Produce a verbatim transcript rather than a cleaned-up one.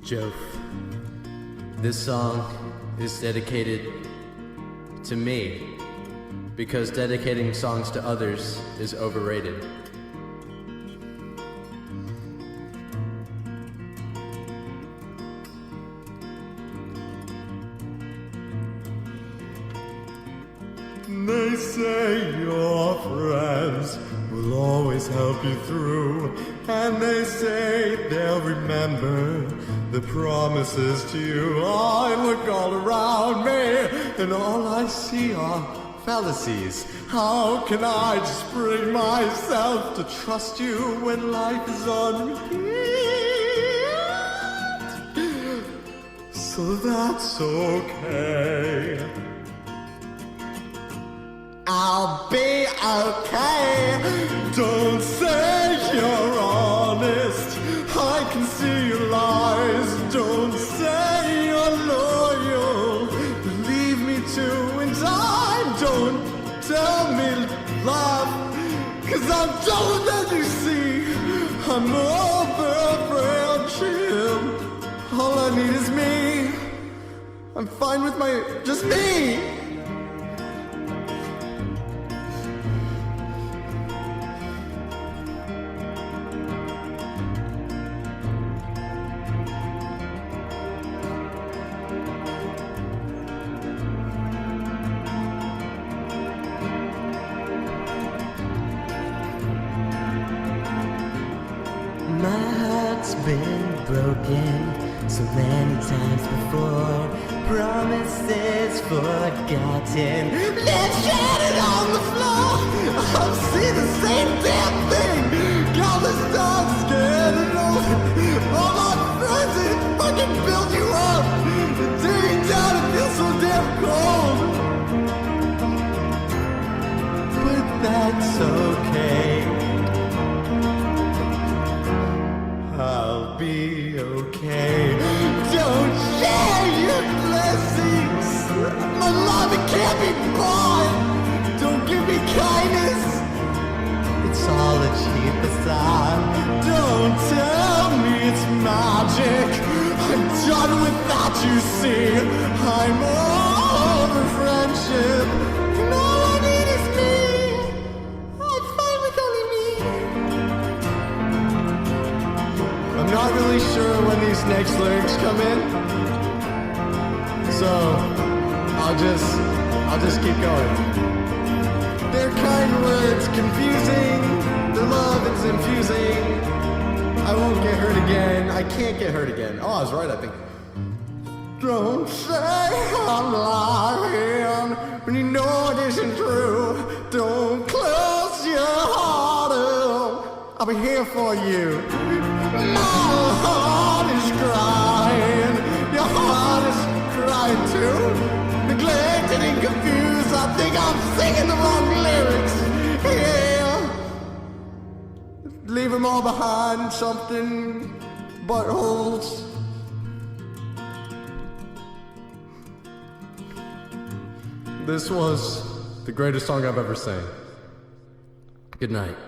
Jove, this song is dedicated to me because dedicating songs to others is overrated. They say your friends will always help you through, and they say they'll remember the promises to you. I look all around me, and all I see are fallacies. How can I just bring myself to trust you when life is on repeat? So that's okay. I'll be okay. Don't say you're honest. I can see your lies. Don't say you're loyal. Leave me to and die. Don't tell me laugh, 'cause I'm done with that, you see. I'm over friendship. All I need is me. I'm fine with my, just me. My heart's been broken so many times before. Promises forgotten, left shattered on the floor. I've seen the same damn thing. Countless times scared and old. All my friends that fucking built you up. Digging down, it feels so damn cold. But that's okay. I'll be okay. Don't share your blessings. My love, it can't be bought. Don't give me kindness. It's all a cheap facade. Don't tell me it's magic. I'm done with that, you see. I'm over friendship. And all I need is me. I'm fine with only me. I'm not really sure when these next lyrics come in, so I'll just, I'll just keep going. They're kind words, confusing. The love is infusing. I won't get hurt again. I can't get hurt again. Oh, I was right, I think. Don't say I'm lying when you know it isn't true. Don't close your heart up. I'll be here for you. My heart is crying. Your heart is crying too. Neglected and confused. I think I'm singing the wrong lyrics. Yeah. Leave them all behind. Something buttholes. This was the greatest song I've ever sang. Good night.